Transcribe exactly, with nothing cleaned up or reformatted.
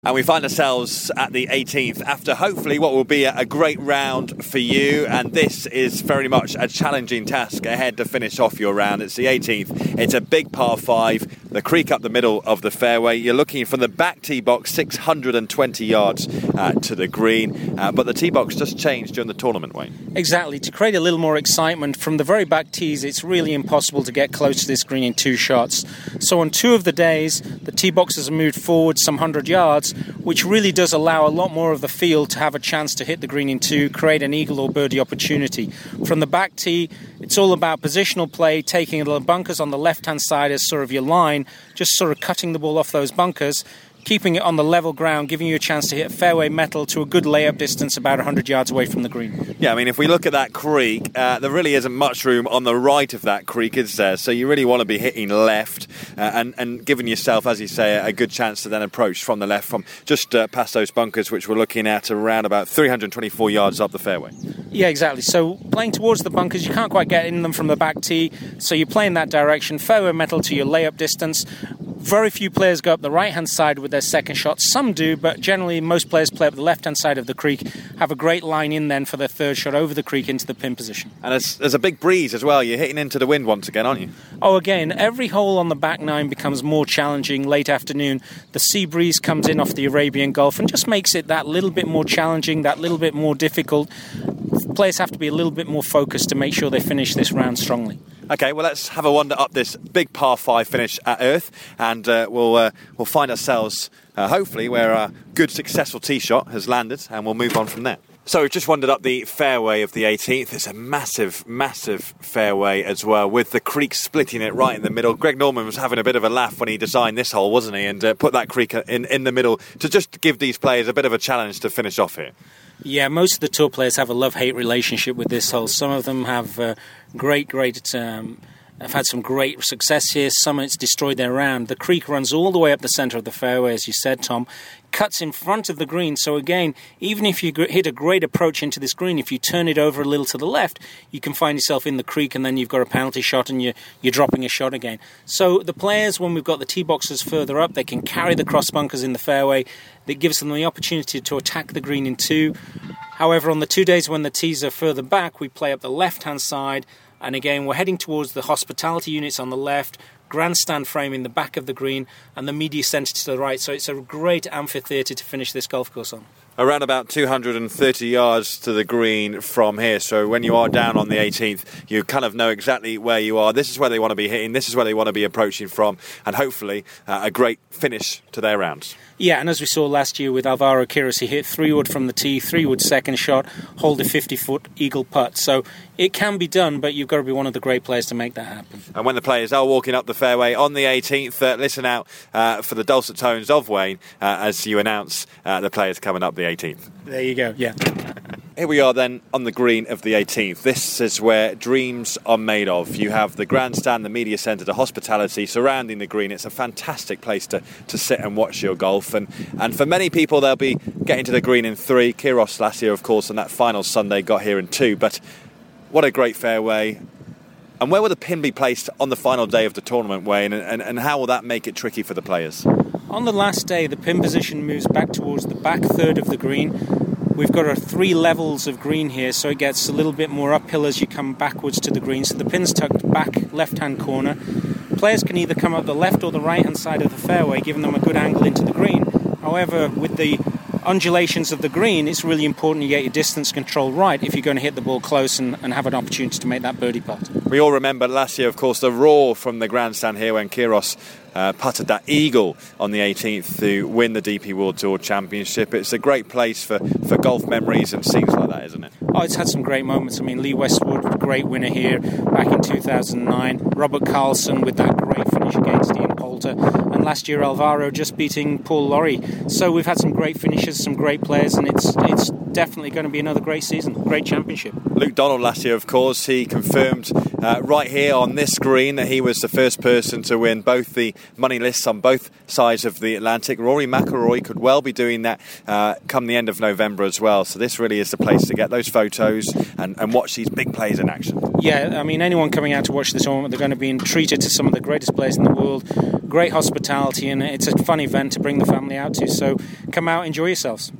And we find ourselves at the eighteenth after hopefully what will be a great round for you. And this is very much a challenging task ahead to finish off your round. It's the eighteenth. It's a big par five, the creek up the middle of the fairway. You're looking from the back tee box, six hundred twenty yards uh, to the green. Uh, but the tee box just changed during the tournament, Wayne. Exactly. To create a little more excitement, from the very back tees, it's really impossible to get close to this green in two shots. So on two of the days, the tee boxes have moved forward some hundred yards, which really does allow a lot more of the field to have a chance to hit the green in two, create an eagle or birdie opportunity. From the back tee, it's all about positional play, taking the bunkers on the left-hand side as sort of your line, just sort of cutting the ball off those bunkers, keeping it on the level ground, giving you a chance to hit fairway metal to a good layup distance about one hundred yards away from the green. Yeah, I mean, if we look at that creek, uh, there really isn't much room on the right of that creek, is there? So you really want to be hitting left uh, and, and giving yourself, as you say, a good chance to then approach from the left, from just uh, past those bunkers, which we're looking at around about three hundred twenty-four yards up the fairway. Yeah, exactly. So playing towards the bunkers, you can't quite get in them from the back tee, so you play in that direction, fairway metal to your layup distance. Very few players go up the right-hand side with their second shot. Some do, but generally most players play up the left-hand side of the creek, have a great line in then for their third shot over the creek into the pin position. And there's, there's a big breeze as well. You're hitting into the wind once again, aren't you? Oh, again, every hole on the back nine becomes more challenging late afternoon. The sea breeze comes in off the Arabian Gulf and just makes it that little bit more challenging, that little bit more difficult. Players have to be a little bit more focused to make sure they finish this round strongly. Okay, well, let's have a wander up this big par five finish at Earth, and uh, we'll uh, we'll find ourselves, uh, hopefully, where a good, successful tee shot has landed, and we'll move on from there. So we've just wandered up the fairway of the eighteenth. It's a massive, massive fairway as well, with the creek splitting it right in the middle. Greg Norman was having a bit of a laugh when he designed this hole, wasn't he? And uh, put that creek in, in the middle to just give these players a bit of a challenge to finish off here. Yeah, most of the tour players have a love-hate relationship with this hole. Some of them have uh, great, great... Um, have had some great success here. Some it's destroyed their round. The creek runs all the way up the centre of the fairway, as you said, Tom. Cuts in front of the green. So again, even if you hit a great approach into this green, if you turn it over a little to the left, you can find yourself in the creek, and then you've got a penalty shot and you're, you're dropping a shot again. So the players, when we've got the tee boxes further up, they can carry the cross bunkers in the fairway. That gives them the opportunity to attack the green in two. However, on the two days when the tees are further back, we play up the left-hand side. And again, we're heading towards the hospitality units on the left, grandstand frame in the back of the green, and the media centre to the right. So it's a great amphitheatre to finish this golf course on. Around about two hundred thirty yards to the green from here. So when you are down on the eighteenth, you kind of know exactly where you are. This is where they want to be hitting. This is where they want to be approaching from. And hopefully uh, a great finish to their rounds. Yeah, and as we saw last year with Alvaro Quiros, he hit three wood from the tee, three wood second shot, hold a fifty-foot eagle putt. So it can be done, but you've got to be one of the great players to make that happen. And when the players are walking up the fairway on the eighteenth, uh, listen out uh, for the dulcet tones of Wayne uh, as you announce uh, the players coming up the eighteenth. There you go, yeah. Here we are then on the green of the eighteenth. This is where dreams are made of. You have the grandstand, the media centre, the hospitality surrounding the green. It's a fantastic place to, to sit and watch your golf. And, and for many people, they'll be getting to the green in three. Quiros last year, of course, on that final Sunday got here in two. But what a great fairway. And where will the pin be placed on the final day of the tournament, Wayne? And, and, and how will that make it tricky for the players? On the last day, the pin position moves back towards the back third of the green. We've got our three levels of green here, so it gets a little bit more uphill as you come backwards to the green. So the pin's tucked back left-hand corner. Players can either come up the left or the right-hand side of the fairway, giving them a good angle into the green. However, with the undulations of the green, it's really important you get your distance control right if you're going to hit the ball close and, and have an opportunity to make that birdie putt. We all remember last year, of course, the roar from the grandstand here when Quiros uh, putted that eagle on the eighteenth to win the D P World Tour Championship. It's a great place for, for golf memories and scenes like that, isn't it? Oh, it's had some great moments. I mean, Lee Westwood, great winner here back in two thousand nine. Robert Carlson with that great finish against Ian Poulter. And last year, Alvaro just beating Paul Lawrie. So we've had some great finishes, some great players, and it's it's definitely going to be another great season, great championship. Luke Donald last year, of course, he confirmed uh, right here on this green that he was the first person to win both the money lists on both sides of the Atlantic. Rory McIlroy could well be doing that uh, come the end of November as well. So this really is the place to get those photos and, and watch these big players in action. Yeah, I mean, anyone coming out to watch the tournament, they're going to be treated to some of the greatest players in in the world. Great hospitality, and it's a fun event to bring the family out to. So come out, enjoy yourselves.